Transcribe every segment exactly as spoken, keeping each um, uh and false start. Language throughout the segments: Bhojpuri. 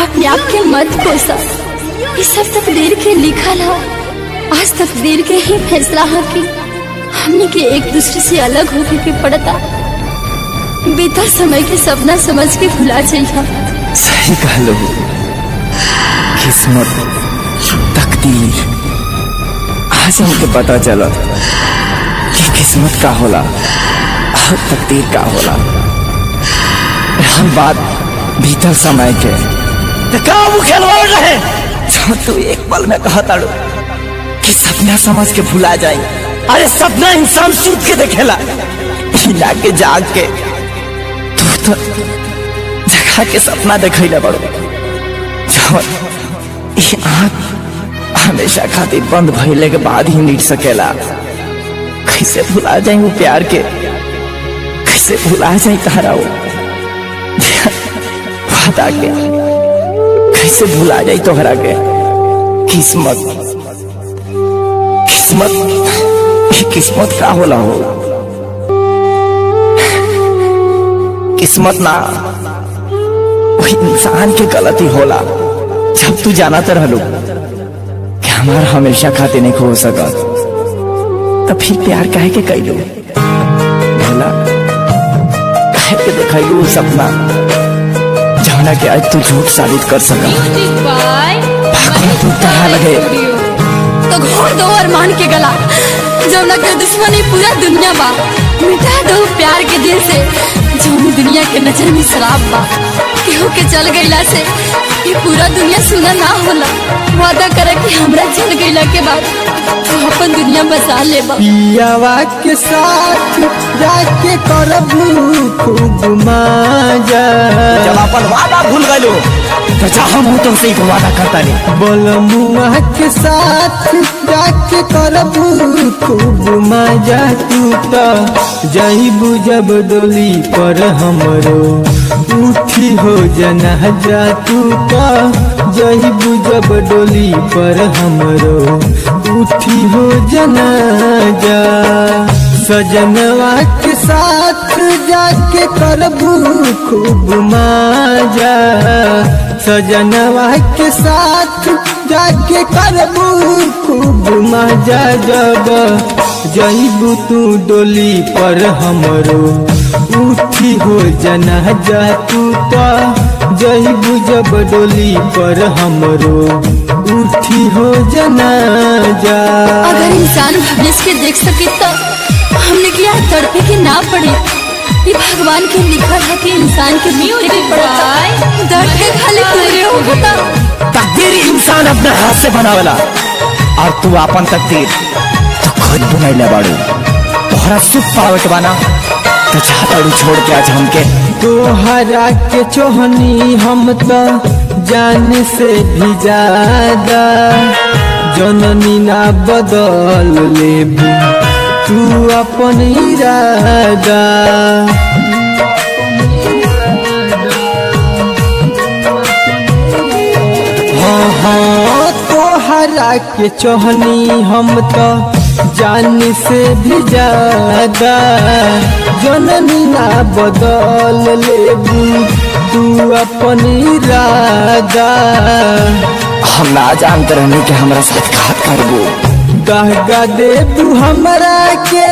अपने आप के मत कोसा। ये सब तकदीर के लिखल है। आज तकदीर के ही फैसला है कि हमने के एक दूसरे से अलग होके के पड़ता। बीता समय के सपना समझ के भुला जाइए। सही कहलो, किस्मत तकदीर आज हमके पता चला कि किस्मत का होला और तकदीर का होला। हम बात भीतर समय के वो खिलवाड़ रहे जो तू एक पल में कहा ताड़ू कि सपना समझ के भुला जाए। अरे सपना इंसान सूत के देखेला, हिला के जाग के तू तो जगह के सपना देखैला बड़ो। ये आँख हमेशा खातिर बंद भइले के बाद ही नीट सकेला। कैसे भुला जाए वो प्यार के, कैसे भुला जाए तारा वो वादा के, कैसे भुला जाए तोहरा के। किस्मत किस्मत ये किस्मत का होला हो। किस्मत ना वो इंसान के गलती होला। जब तू जाना तो रहलू कि हमारा हमेशा खाते नहीं खो सकत, तब फिर प्यार काहे के कैलू भला, काहे के देखैलू सपना जौना के आज तू झूठ साबित कर सका। भगवान तू कहाँ लगे तो घोड़ दो अरमान के गला, जौना के दुश्मनी पूरा दुनिया बा। मिटा दो प्यार के दिल से, जो दुनिया के नजर में शराब बा। केहू के चल गईला से ये पूरा दुनिया सुना ना होला। वादा करे कि हमरा चल गईला के बाद तू अपन दुनिया बसा लेबा। पियावा के साथ जाके करबू खूब मजा। जब अपन वादा भूल गलो तो जा हम तुमसे एक वादा करता नहीं। बोलमुआ के साथ जाके करबू खूब मजा। तू तो जाइबू जब डोली पर हमरो उठी हो जनाजा। तू तो जाइबू जब डोली पर हमरो उठी हो जनाजा। सजनवा के साथ जाके करबू खूब मजा। सजनवा के साथ जाके करबू खूब मजा। जब जाइबू तू डोली पर हमरो उठी हो जनाजा। तू तो जाइबू जब डोली पर हमरो उठी हो जनाजा। अगर इंसान भविष्य के देख सके तो हमने क्या तड़पे के ना पड़े। ये भगवान के लिखा है कि इंसान के मृत्यु के पड़ता दर्द के खाली पूरे होता। तकदीर इंसान अपने हाथ से बनावेला और तू अपन तकदीर तो खुद बुनैले बाड़ू। तोहरा सुख पावे के बाना तो चाहताड़ू छोड़ के आज हमके। तोहरा के चोहनी हम तो जान से भी ज्यादा। जननी ना बदल लेबू तू अपन इरादा। हाँ हाँ तोहरा के चोहनी हम तो जान से भी ज्यादा। जननी ना बदल लेबू तू अपन इरादा। हम ना जानते रहने के हमरा साथ घात करबो। दहगा दे तू हमरा के,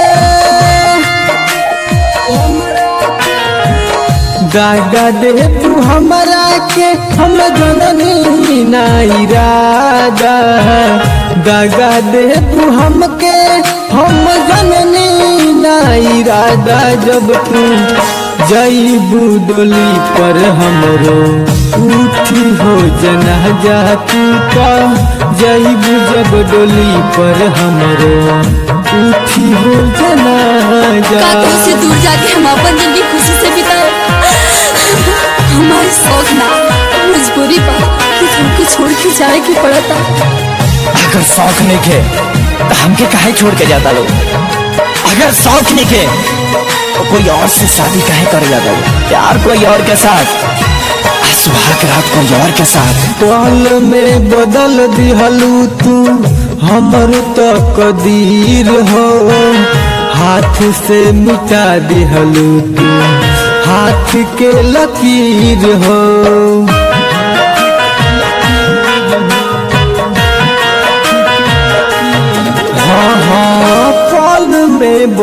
दहगा दे तू हमरा के। हम जननी ना इरादा। दहगा दे तू हमके, हम जननी ना इरादा। जब तू जाइबू डोली पर हमरो उठी हो जनाजा। तू तो जाइबू जब डोली पर हमरो उठी हो जनाजा। से दूर जाके हम अपन जिंदगी खुशी से बिताए। हमारे शौक ना मजबूरी पर कि तुमको छोड़ के जाए के पड़ता। अगर शौक नहीं के तो हमके काहे छोड़ के जाता लोग। अगर शौक नहीं के तो कोई और से शादी काहे कर जाता लोग। प्यार कोई और के साथ, सुहाग रात कोई और के साथ। पल में बदल दिहलू तू हमर तो कदीर हो। हाथ से मिटा दिहलू तू हाथ के लकीर हो।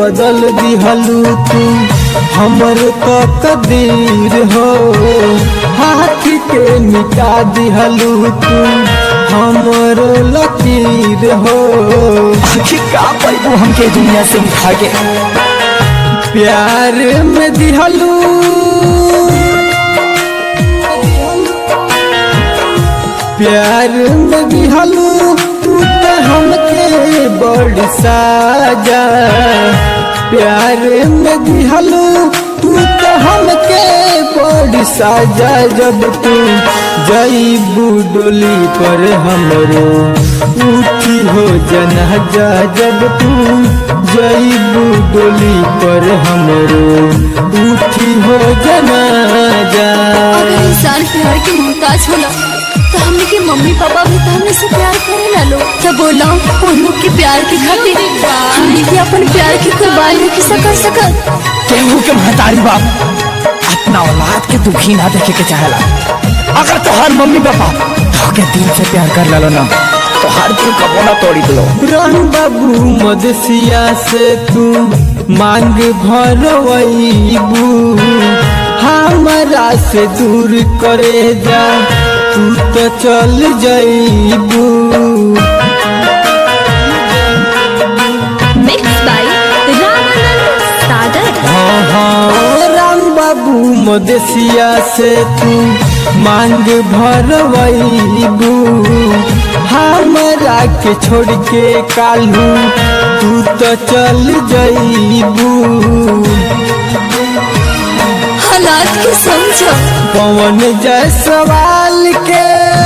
बदल दिहलू तू हमर तो कदीर हो, हाथ के मिटा दिहलू तू हमर लकीर हो। आखिर का पैबू हमके दुनिया से उठा के, प्यार में दिहलू प्यार में दिहलू तू तो हमके बड़ साजा, प्यार में दिहलू तू तो हमके बड़ साजा। जब तू जईबू डोली पर हमरो उठी हो जनाजा, जब तू जईबू डोली पर हमरो उठी हो जनाजा। अगर इंसान प्यार के मोहताज होला तो हमने के मम्मी पापा भी तो हमने से प्यार करे ला लो, तो बोला उन लोग के प्यार के खातिर हमने भी अपन प्यार की कुर्बानी किसा कर सकत। केहू के महतारी बाप अपना औलाद के दुखी ना देखे के चाहेला। अगर तोहार मम्मी पापा तोहके दिल से प्यार कर लो ना, तो हर दिल कबो ना तोड़ी दो। राम बाबू मदसिया से तू मांग भरवईबू, हमरा से दूर करे जा तू तो चल जईबू। Mix by Ramanand Sagar. हाँ हाँ राम बाबू मदसिया से तू मांग भरवईबू, हमरा के छोड़ के कालू तू तो चल जईबू। हालात के समझो, पवन जय सवाल के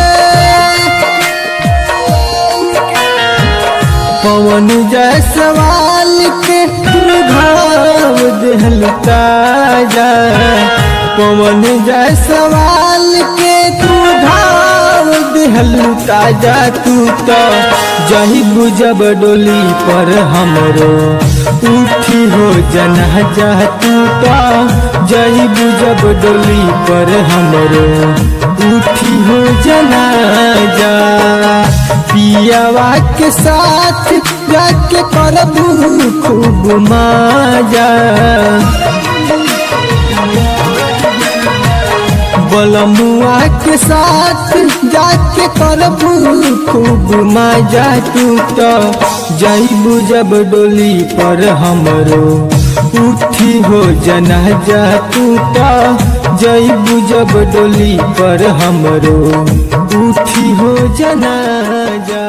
पवन जय सवाल के घाव देहल ताजा, पवन जय सवाल के तू घाव देहल ताजा। तू तो जईबू जब डोली पर हमरो उठी हो जनाजा, तू तो जईबू जब डोली पर हमरो उठी हो जनाजा। पियावा के साथ जाके करबू खूब माजा, बलमुआ के साथ जाके करबू खूब मजा। तू तो जईबू जब डोली पर हमरो उठी हो जनाजा, तू तो जईबू जब डोली पर हमरो उठी हो जनाजा।